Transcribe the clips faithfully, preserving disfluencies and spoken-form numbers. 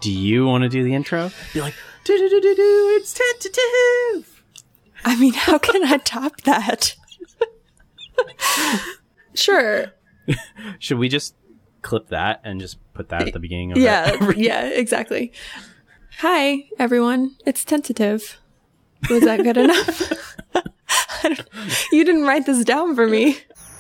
Do you want to do the intro? Be like, do do do do do. It's tentative. I mean, how can I top that? Sure. Should we just clip that and just put that at the beginning of yeah, it? Yeah, exactly. Hi, everyone. It's tentative. Was that good enough? I don't, you didn't write this down for me.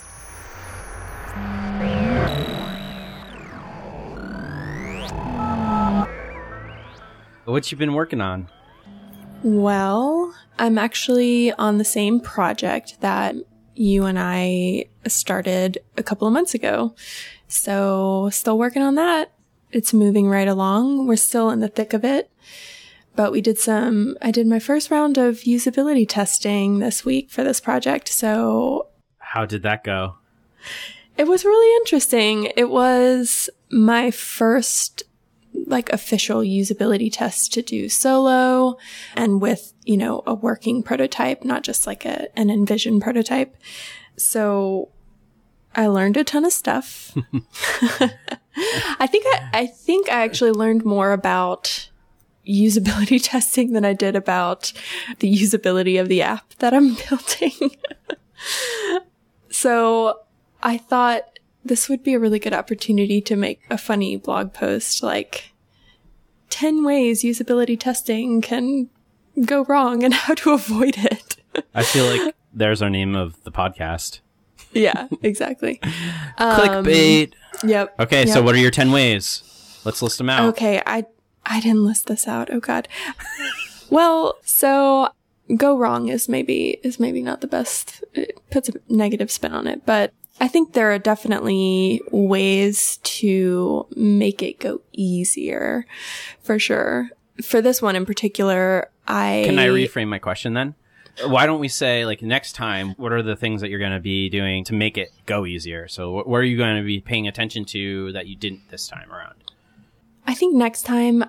What you been working on? Well, I'm actually on the same project that you and I started a couple of months ago. So still working on that. It's moving right along. We're still in the thick of it. But we did some, I did my first round of usability testing this week for this project. So how did that go? It was really interesting. It was my first like official usability test to do solo and with, you know, a working prototype, not just like a, an Envision prototype. So I learned a ton of stuff. I think I, I think I actually learned more about usability testing than I did about the usability of the app that I'm building. So I thought this would be a really good opportunity to make a funny blog post like ten ways usability testing can go wrong and how to avoid it. I feel like there's our name of the podcast. Yeah, exactly. um, Clickbait. Yep. Okay, yep. So what are your ten ways? Let's list them out. Okay, I I didn't list this out. Oh God. Well, so go wrong is maybe is maybe not the best. It puts a negative spin on it, but I think there are definitely ways to make it go easier, for sure. For this one in particular, I... Can I reframe my question then? Why don't we say, like, next time, what are the things that you're going to be doing to make it go easier? So what are you going to be paying attention to that you didn't this time around? I think next time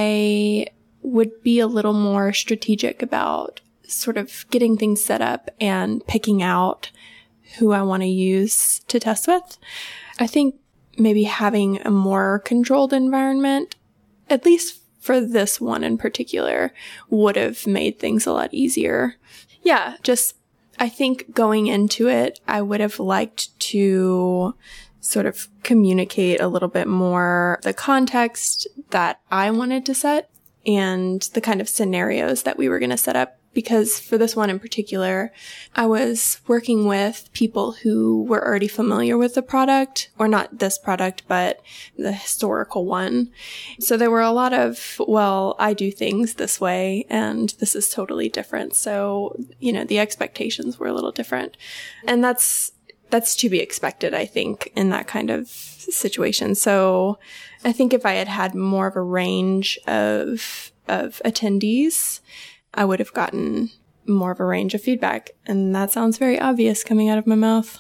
I would be a little more strategic about sort of getting things set up and picking out who I want to use to test with. I think maybe having a more controlled environment, at least for this one in particular, would have made things a lot easier. Yeah, just, I think going into it, I would have liked to sort of communicate a little bit more the context that I wanted to set and the kind of scenarios that we were going to set up. Because for this one in particular, I was working with people who were already familiar with the product, or not this product, but the historical one. So there were a lot of, well, I do things this way, and this is totally different. So, you know, the expectations were a little different. And that's, that's to be expected, I think, in that kind of situation. So I think if I had had more of a range of, of attendees, I would have gotten more of a range of feedback. And that sounds very obvious coming out of my mouth.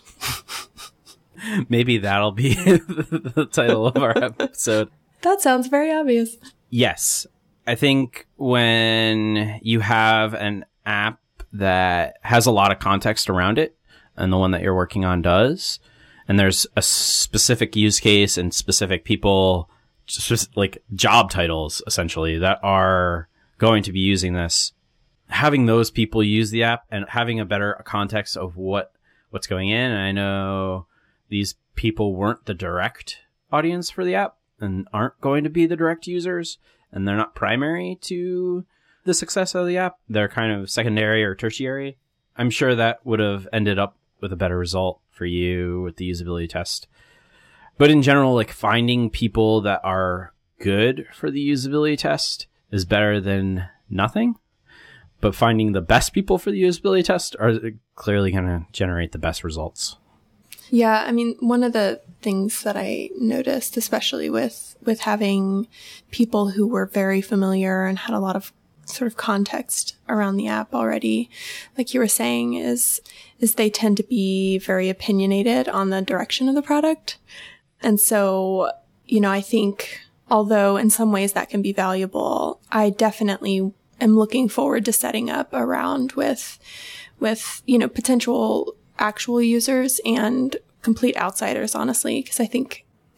Maybe that'll be the title of our episode. That sounds very obvious. Yes. I think when you have an app that has a lot of context around it, and the one that you're working on does, and there's a specific use case and specific people, just like job titles, essentially, that are going to be using this, having those people use the app and having a better context of what what's going in. And I know these people weren't the direct audience for the app and aren't going to be the direct users, and they're not primary to the success of the app. They're kind of secondary or tertiary. I'm sure that would have ended up with a better result for you with the usability test. But in general, like, finding people that are good for the usability test is better than nothing. But finding the best people for the usability test are clearly going to generate the best results. Yeah, I mean, one of the things that I noticed, especially with, with having people who were very familiar and had a lot of sort of context around the app already, like you were saying, is, is they tend to be very opinionated on the direction of the product. And so, you know, I think although in some ways that can be valuable, I definitely am looking forward to setting up a round with, with, you know, potential actual users and complete outsiders, honestly, because I think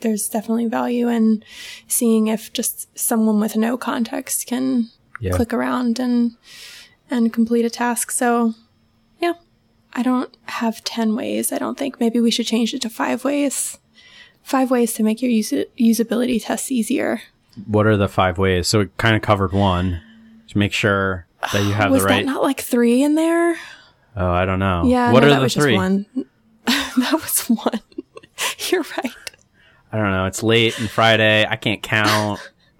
there's definitely value in seeing if just someone with no context can yeah. click around and and complete a task. So yeah, I don't have ten ways. I don't think. Maybe we should change it to five ways. Five ways to make your us- usability tests easier. What are the five ways? So it kind of covered one. To make sure that you have was the right. Was that not like three in there? Oh, I don't know. Yeah, what no, are that the was three? Just one. That was one. You're right. I don't know. It's late and Friday. I can't count.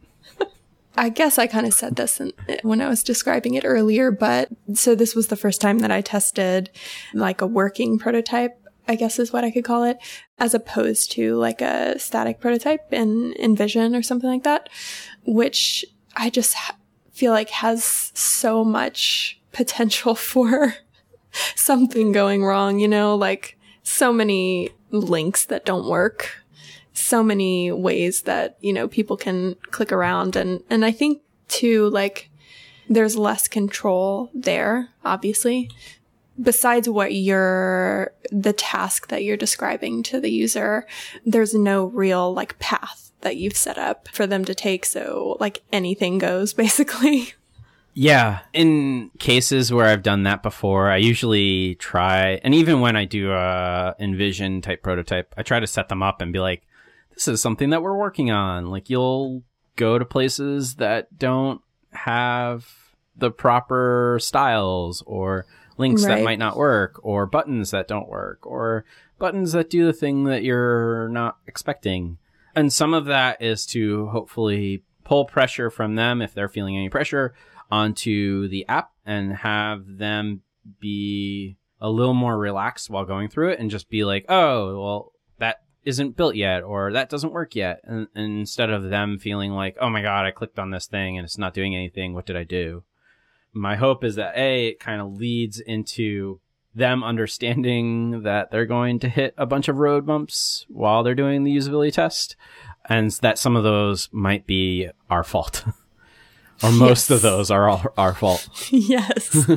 I guess I kind of said this in, when I was describing it earlier, but so this was the first time that I tested like a working prototype, I guess is what I could call it, as opposed to like a static prototype in InVision or something like that, which I just ha- feel like has so much potential for something going wrong, you know, like so many links that don't work. So many ways that, you know, people can click around. And, and I think too, like there's less control there, obviously, besides what you're, the task that you're describing to the user. There's no real like path that you've set up for them to take. So like anything goes basically. Yeah. In cases where I've done that before, I usually try, and even when I do a InVision type prototype, I try to set them up and be like, this is something that we're working on. Like you'll go to places that don't have the proper styles or links right. that might not work or buttons that don't work or buttons that do the thing that you're not expecting. And some of that is to hopefully pull pressure from them if they're feeling any pressure onto the app and have them be a little more relaxed while going through it and just be like, oh, well, that isn't built yet or that doesn't work yet. And, and instead of them feeling like, oh my God, I clicked on this thing and it's not doing anything. What did I do? My hope is that A, it kind of leads into them understanding that they're going to hit a bunch of road bumps while they're doing the usability test. And that some of those might be our fault. Or most yes. of those are all our fault. Yes.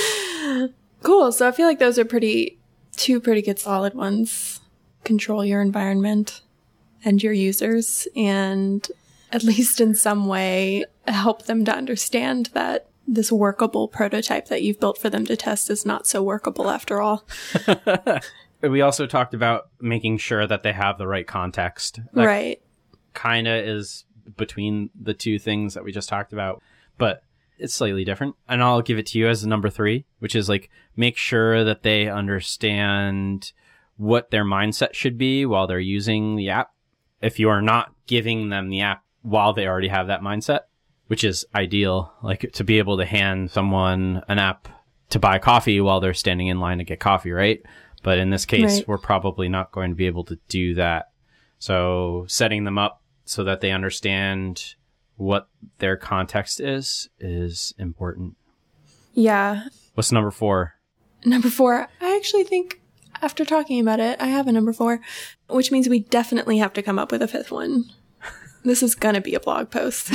Cool. So I feel like those are pretty, two pretty good solid ones. Control your environment and your users, and at least in some way help them to understand that this workable prototype that you've built for them to test is not so workable after all. We also talked about making sure that they have the right context. That right. Kind of is between the two things that we just talked about, but it's slightly different. And I'll give it to you as number three, which is like make sure that they understand what their mindset should be while they're using the app. If you are not giving them the app while they already have that mindset, which is ideal, like to be able to hand someone an app to buy coffee while they're standing in line to get coffee, right? But in this case, right. we're probably not going to be able to do that. So setting them up so that they understand what their context is, is important. Yeah. What's number four? Number four, I actually think after talking about it, I have a number four, which means we definitely have to come up with a fifth one. This is going to be a blog post.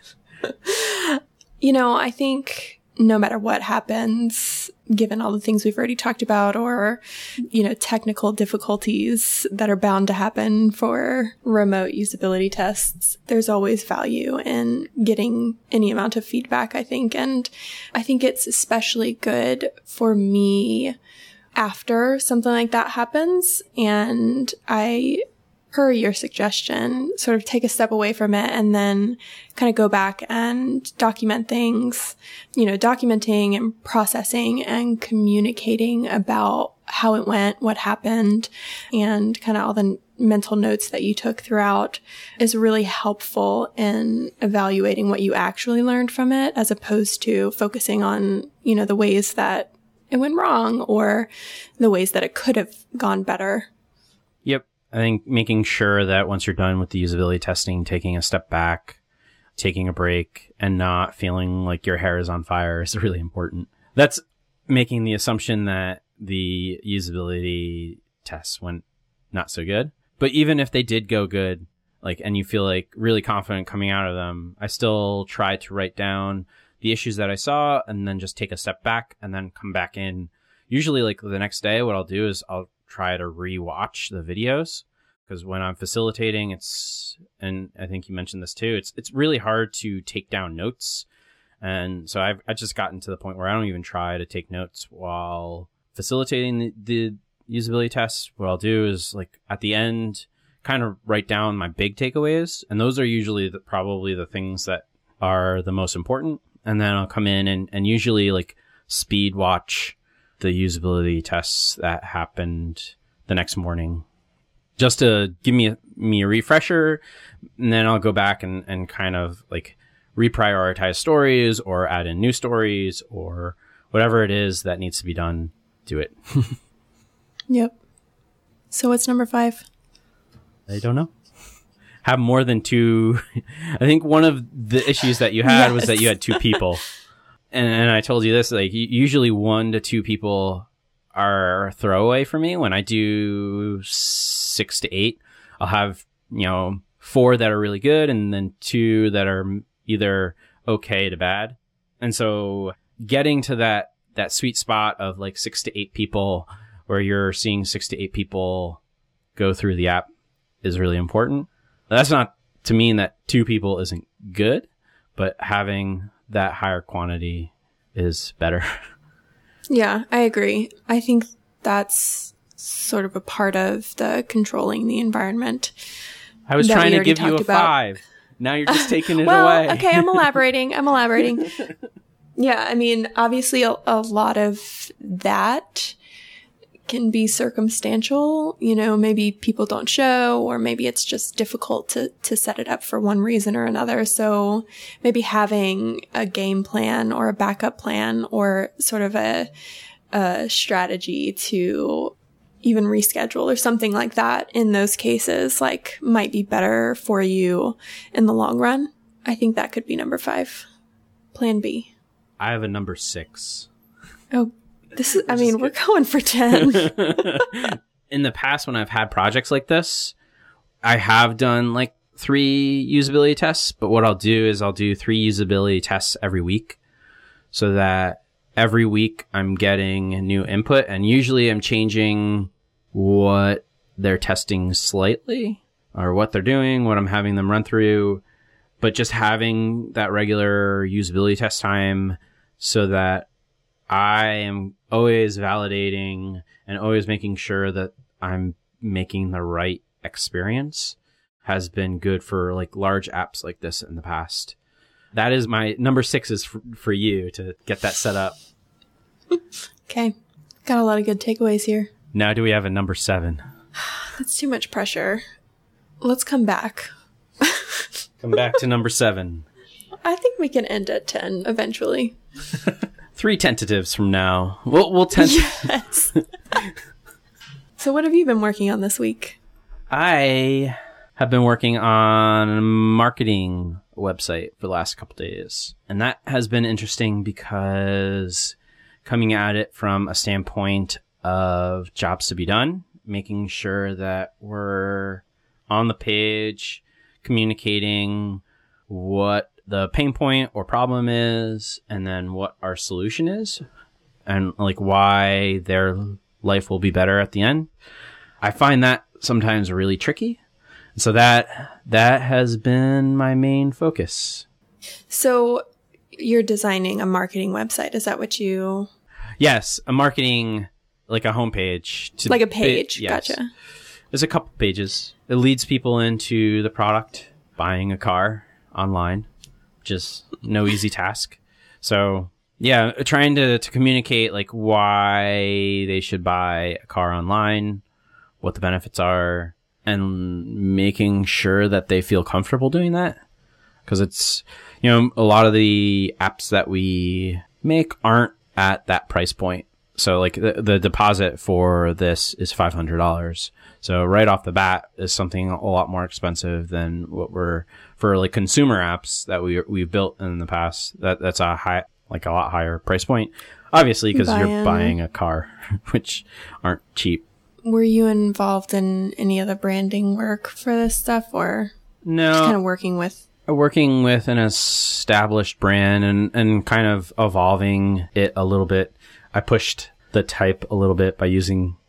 You know, I think no matter what happens, given all the things we've already talked about or, you know, technical difficulties that are bound to happen for remote usability tests, there's always value in getting any amount of feedback, I think. And I think it's especially good for me after something like that happens. And I, per your suggestion, sort of take a step away from it and then kind of go back and document things, you know, documenting and processing and communicating about how it went, what happened, and kind of all the mental notes that you took throughout is really helpful in evaluating what you actually learned from it, as opposed to focusing on, you know, the ways that it went wrong or the ways that it could have gone better. Yep. I think making sure that once you're done with the usability testing, taking a step back, taking a break, and not feeling like your hair is on fire is really important. That's making the assumption that the usability tests went not so good. But even if they did go good, like, and you feel like really confident coming out of them, I still try to write down the issues that I saw and then just take a step back and then come back in. Usually, like the next day, what I'll do is I'll try to rewatch the videos because when I'm facilitating, it's, and I think you mentioned this too, it's it's really hard to take down notes. And so I've, I've just gotten to the point where I don't even try to take notes while facilitating the, the usability tests. What I'll do is, like, at the end, kind of write down my big takeaways. And those are usually the, probably the things that are the most important. And then I'll come in and, and usually, like, speed watch the usability tests that happened the next morning, just to give me a, me a refresher. And then I'll go back and, and kind of, like, reprioritize stories or add in new stories or whatever it is that needs to be done, do it. Yep. So what's number five? I don't know. Have more than two. I think one of the issues that you had yes. was that you had two people. And, and I told you this, like, usually one to two people are throwaway for me. When I do six to eight, I'll have, you know, four that are really good and then two that are either okay to bad. And so getting to that, that sweet spot of like six to eight people where you're seeing six to eight people go through the app is really important. That's not to mean that two people isn't good, but having that higher quantity is better. Yeah, I agree. I think that's sort of a part of the controlling the environment. I was trying to give you a about. five. Now you're just taking it well, away. Okay, I'm elaborating. I'm elaborating. Yeah, I mean, obviously a, a lot of that can be circumstantial. You know, maybe people don't show, or maybe it's just difficult to, to set it up for one reason or another. So maybe having a game plan or a backup plan or sort of a, a strategy to even reschedule or something like that in those cases, like, might be better for you in the long run. I think that could be number five. Plan B. I have a number six. Oh, this is, I mean, we're going for ten. In the past, when I've had projects like this, I have done like three usability tests, but what I'll do is I'll do three usability tests every week so that every week I'm getting new input, and usually I'm changing what they're testing slightly or what they're doing, what I'm having them run through, but just having that regular usability test time so that I am always validating and always making sure that I'm making the right experience has been good for like large apps like this in the past. That is my number six is for, for you to get that set up. Okay. Got a lot of good takeaways here. Now do we have a number seven? That's too much pressure. Let's come back. Come back to number seven. I think we can end at ten eventually. Three tentatives from now. We'll, we'll tent- Yes. So what have you been working on this week? I have been working on a marketing website for the last couple days. And that has been interesting because coming at it from a standpoint of jobs to be done, making sure that we're on the page, communicating what the pain point or problem is, and then what our solution is, and like why their life will be better at the end. I find that sometimes really tricky. So that that has been my main focus. So you're designing a marketing website. Is that what you... Yes, a marketing, like a homepage. To like a page. Bi- yes. Gotcha. There's a couple pages. It leads people into the product, buying a car online, which is no easy task. So yeah, trying to, to communicate like why they should buy a car online, what the benefits are, and making sure that they feel comfortable doing that. Because it's, you know, a lot of the apps that we make aren't at that price point. So like the, the deposit for this is five hundred dollars. So right off the bat is something a lot more expensive than what we're for like consumer apps that we we've built in the past. That that's a high, like a lot higher price point, obviously, because you're buying a car, which aren't cheap. Were you involved in any of the branding work for this stuff, or no? Just kind of working with working with an established brand and and kind of evolving it a little bit. I pushed the type a little bit by using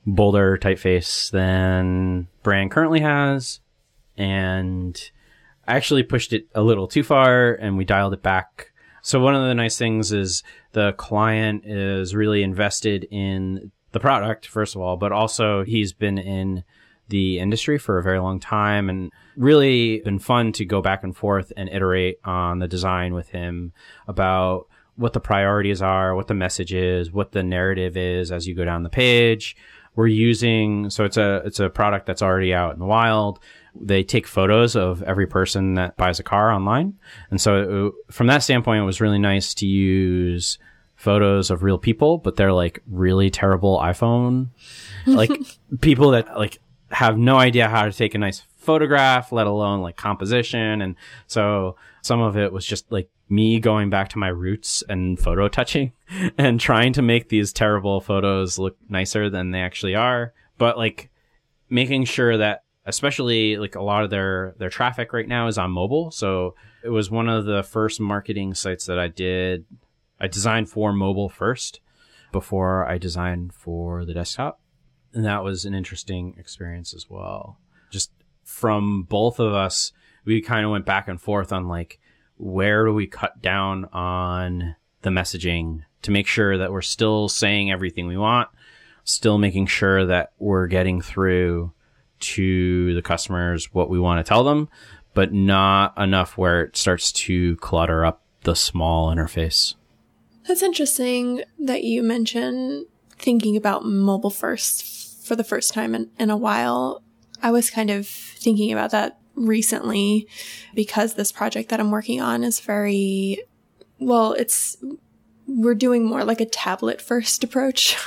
bolder typeface than brand currently has. And I actually pushed it a little too far and we dialed it back. So one of the nice things is the client is really invested in the product, first of all, but also he's been in the industry for a very long time and really been fun to go back and forth and iterate on the design with him about what the priorities are, what the message is, what the narrative is as you go down the page. We're using, so it's a, it's a product that's already out in the wild. They take photos of every person that buys a car online. And so it, from that standpoint, it was really nice to use photos of real people, but they're like really terrible iPhone, like people that like have no idea how to take a nice photograph, let alone like composition. And so some of it was just like me going back to my roots and photo touching and trying to make these terrible photos look nicer than they actually are. But like making sure that, especially like a lot of their, their traffic right now is on mobile. So it was one of the first marketing sites that I did. I designed for mobile first before I designed for the desktop. And that was an interesting experience as well. Just from both of us, we kind of went back and forth on like, where do we cut down on the messaging to make sure that we're still saying everything we want, still making sure that we're getting through to the customers what we want to tell them, but not enough where it starts to clutter up the small interface. That's interesting that you mention thinking about mobile first for the first time in, in a while. I was kind of thinking about that recently because this project that I'm working on is very, well, it's, we're doing more like a tablet first approach.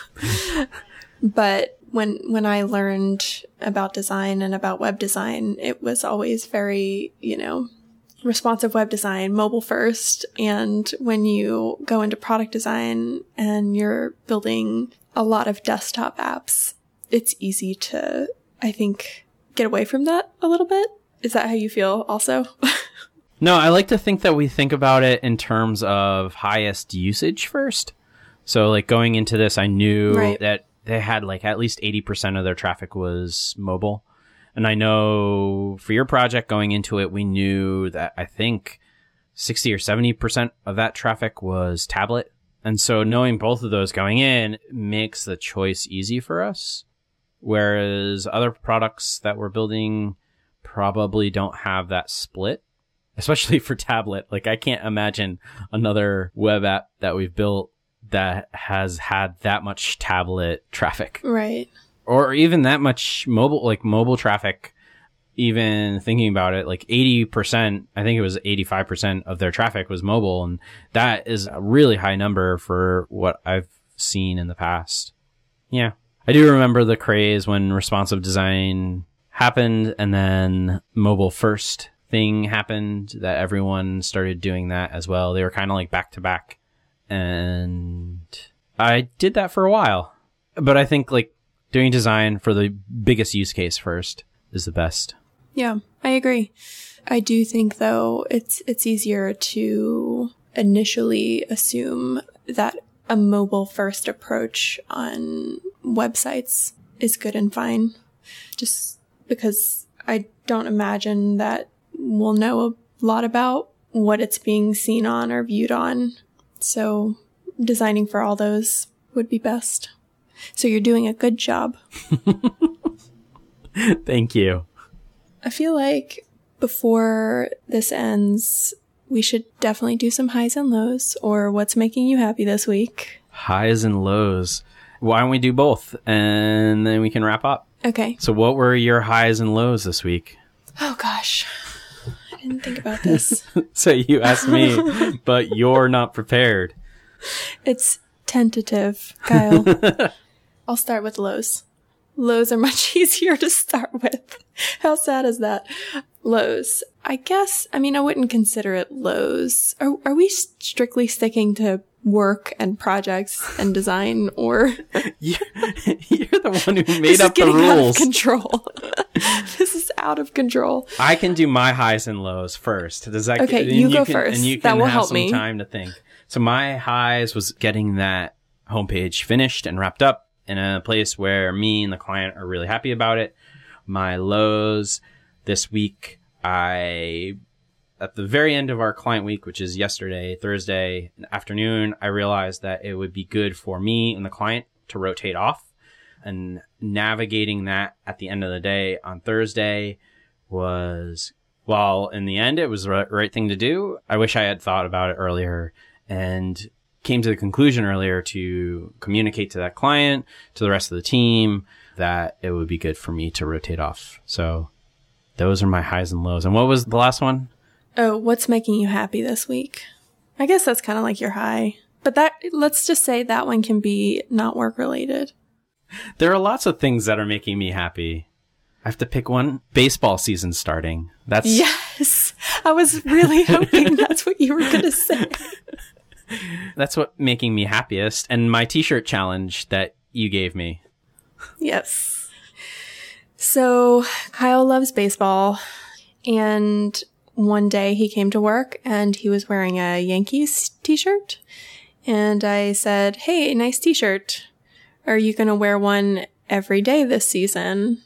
But when, when I learned about design and about web design, it was always very, you know, responsive web design, mobile first. And when you go into product design and you're building a lot of desktop apps, it's easy to, I think, get away from that a little bit. Is that how you feel also? No, I like to think that we think about it in terms of highest usage first. So like going into this, I knew right. that they had like at least eighty percent of their traffic was mobile. And I know for your project going into it, we knew that I think sixty or seventy percent of that traffic was tablet. And so knowing both of those going in makes the choice easy for us. Whereas other products that we're building probably don't have that split, especially for tablet. Like I can't imagine another web app that we've built that has had that much tablet traffic. Right. Or even that much mobile, like mobile traffic, even thinking about it, like eighty percent, I think it was eighty-five percent of their traffic was mobile. And that is a really high number for what I've seen in the past. Yeah. I do remember the craze when responsive design happened and then mobile first thing happened that everyone started doing that as well. They were kind of like back to back. And I did that for a while. But I think like doing design for the biggest use case first is the best. Yeah, I agree. I do think though it's it's easier to initially assume that a mobile first approach on websites is good and fine. Just because I don't imagine that we'll know a lot about what it's being seen on or viewed on. So designing for all those would be best. So you're doing a good job. Thank you. I feel like before this ends, we should definitely do some highs and lows, or what's making you happy this week. Highs and lows. Why don't we do both and then we can wrap up? Okay. So what were your highs and lows this week? Oh gosh. I didn't think about this. So you asked me, but you're not prepared. It's tentative, Kyle. I'll start with lows. Lows are much easier to start with. How sad is that? Lows. I guess, I mean, I wouldn't consider it lows. Are, are we strictly sticking to work and projects and design, or? You're, you're the one who made up the rules. This is getting out of control. This is out of control. I can do my highs and lows first. Does that, okay, you, you go can, first. And you can that will have help some me. time to think. So my highs was getting that homepage finished and wrapped up in a place where me and the client are really happy about it. My lows this week, I, at the very end of our client week, which is yesterday, Thursday afternoon, I realized that it would be good for me and the client to rotate off. And navigating that at the end of the day on Thursday was, well, in the end, it was the right thing to do. I wish I had thought about it earlier and came to the conclusion earlier to communicate to that client, to the rest of the team, that it would be good for me to rotate off. So those are my highs and lows. And what was the last one? Oh, what's making you happy this week? I guess that's kind of like your high. But that, let's just say that one can be not work related. There are lots of things that are making me happy. I have to pick one. Baseball season starting. That's Yes. I was really hoping that's what you were going to say. That's what making me happiest. And my t-shirt challenge that you gave me. Yes. So Kyle loves baseball, and one day he came to work and he was wearing a Yankees t-shirt, and I said, "Hey, nice t-shirt. Are you going to wear one every day this season?"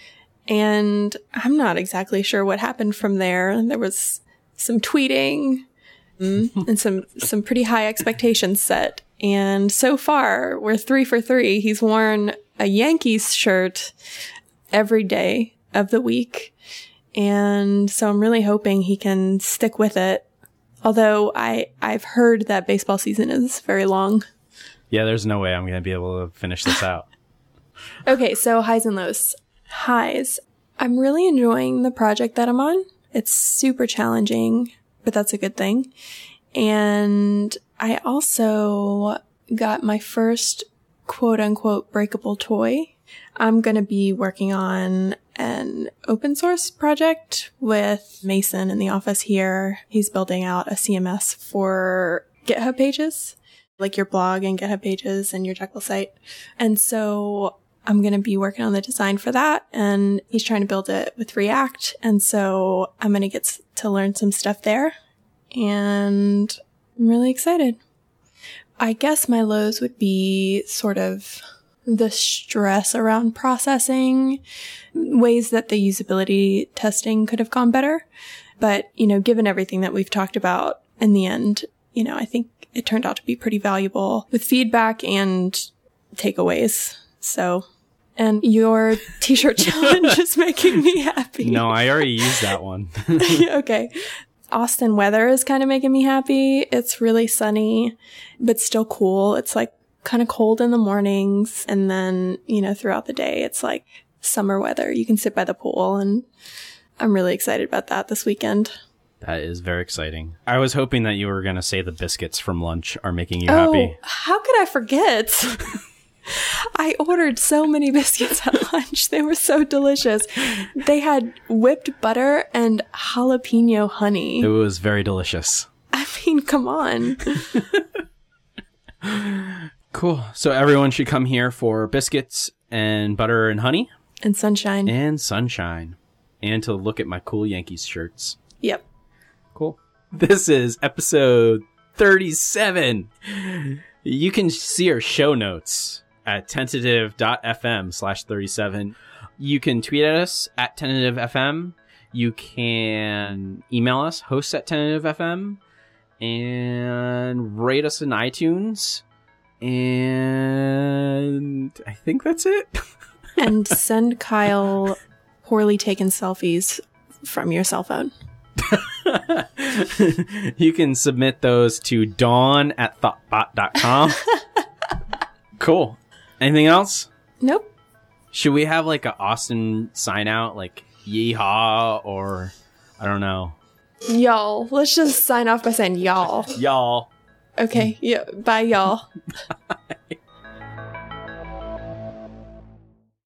And I'm not exactly sure what happened from there. There was some tweeting and some, some pretty high expectations set. And so far, we're three for three. He's worn a Yankees shirt every day of the week. And so I'm really hoping he can stick with it. Although I, I've heard that baseball season is very long. Yeah, there's no way I'm going to be able to finish this out. Okay, so highs and lows. Highs. I'm really enjoying the project that I'm on. It's super challenging, but that's a good thing. And I also got my first quote unquote breakable toy. I'm going to be working on an open source project with Mason in the office here. He's building out a C M S for GitHub pages, like your blog and GitHub pages and your Jekyll site. And so I'm going to be working on the design for that, and he's trying to build it with React. And so I'm going to get to learn some stuff there, and I'm really excited. I guess my lows would be sort of the stress around processing, ways that the usability testing could have gone better. But, you know, given everything that we've talked about in the end, you know, I think it turned out to be pretty valuable with feedback and takeaways. So, and your t-shirt challenge is making me happy. No, I already used that one. Okay. Austin weather is kind of making me happy. It's really sunny, but still cool. It's like kind of cold in the mornings. And then, you know, throughout the day, it's like summer weather. You can sit by the pool, and I'm really excited about that this weekend. That is very exciting. I was hoping that you were going to say the biscuits from lunch are making you oh, happy. How could I forget? I ordered so many biscuits at lunch. They were so delicious. They had whipped butter and jalapeno honey. It was very delicious. I mean, come on. Cool. So everyone should come here for biscuits and butter and honey. And sunshine. And sunshine. And to look at my cool Yankees shirts. Yep. Cool. This is episode thirty-seven. You can see our show notes at tentative.fm slash 37. You can tweet at us at tentativefm. You can email us, hosts at tentativefm, and rate us in iTunes. And I think that's it. And send Kyle poorly taken selfies from your cell phone. You can submit those to dawn at thoughtbot dot com. Cool. Anything else? Nope. Should we have like a Austin sign out, like yeehaw, or I don't know? Y'all. Let's just sign off by saying y'all. Y'all. Okay. Yeah. Bye, y'all.